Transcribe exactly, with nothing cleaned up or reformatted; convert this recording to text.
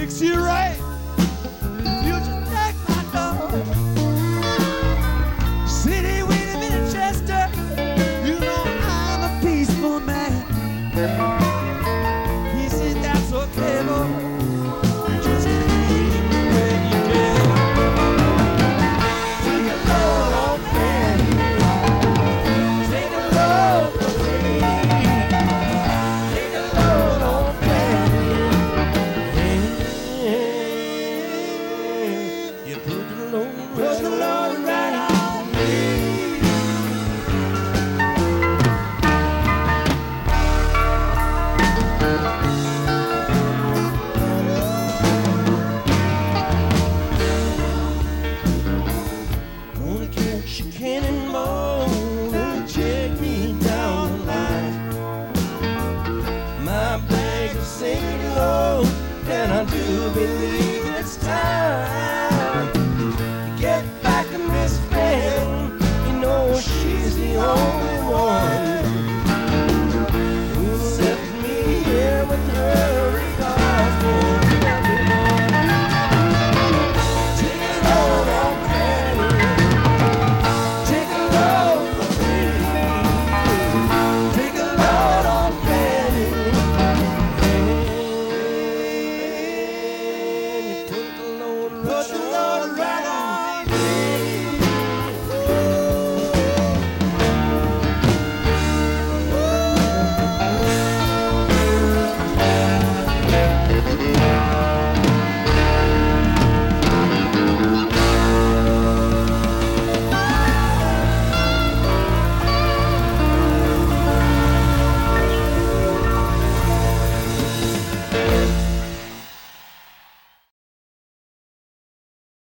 fix you right. You just knock my door. City waiting in Chester. You know I'm a peaceful man. He said that's okay, boy. You just leave when you can. Take a load on man. Take a load away. Take a load on man. You put the load, put the load right on me. Gonna catch a cannonball and check me down the line. My bag is sinking low, and I do believe it's time.